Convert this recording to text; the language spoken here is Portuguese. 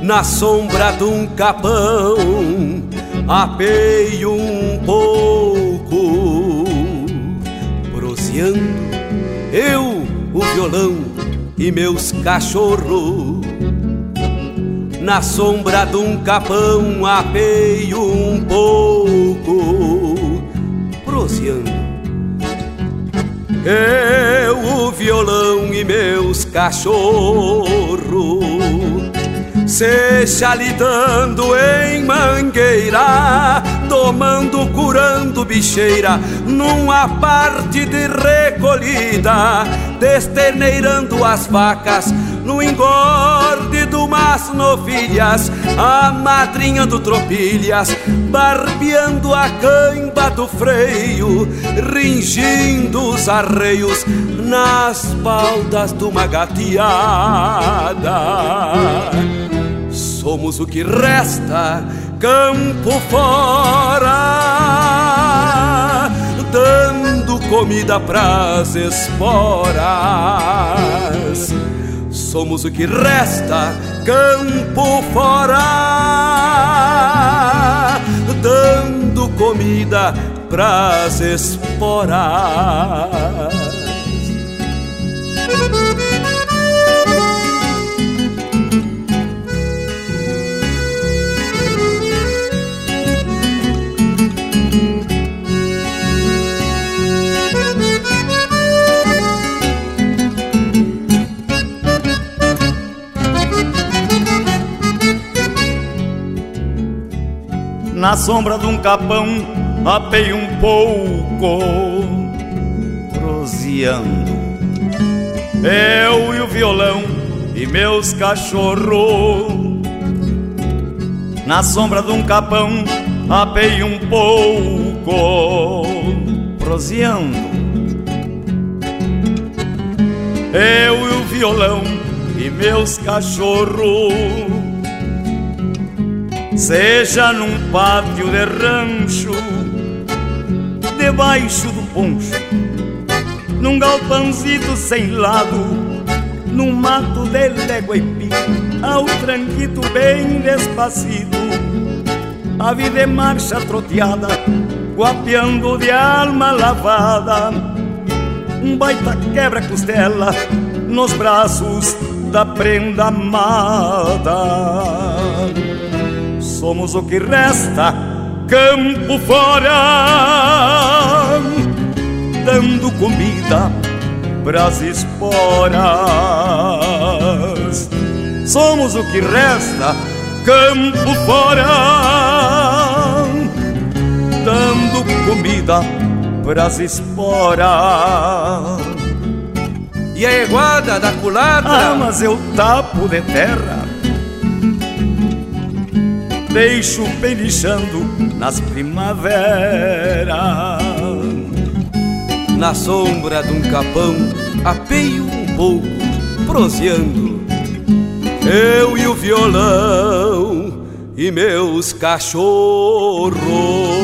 na sombra de um capão, apeio um pouco, proseando, eu, o violão e meus cachorros. Na sombra de um capão, apeio um pouco, proseando, eu, o violão e meus cachorros. Seja lidando em mangueira, tomando, curando bicheira, numa parte de recolhida, desterneirando as vacas, no engorde de umas novilhas, amadrinhando tropilhas, barbeando a cãibra do freio, ringindo os arreios nas baldas de uma gateada. Somos o que resta campo fora, dando comida pras esporas. Somos o que resta campo fora, dando comida pras esporas. Na sombra de um capão, apeio um pouco, proseando, eu e o violão e meus cachorros. Na sombra de um capão, apeio um pouco, proseando, eu e o violão e meus cachorros. Seja num pátio de rancho, debaixo do poncho, num galpãozito sem lado, num mato de légua e pico, ao tranquito bem despacito, a vida é marcha troteada, guapeando de alma lavada, um baita quebra-costela nos braços da prenda amada. Somos o que resta campo fora, dando comida pras esporas. Somos o que resta campo fora, dando comida pras esporas. E a eguada da culatra? Ah, mas eu tapo de terra, deixo penichando nas primaveras. Na sombra de um capão, apeio um pouco, proseando, eu e o violão e meus cachorros.